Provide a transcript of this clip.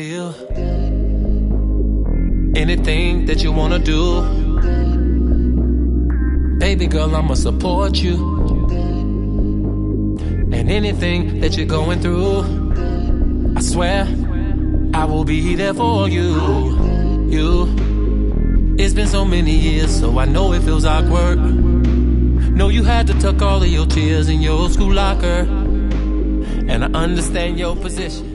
feel. Anything that you wanna do, baby girl, I'ma support you. And anything that you're going through, I swear I will be there for you. It's been so many years, so I know it feels awkward. Know you had to tuck all of your tears in your school locker, and I understand your position.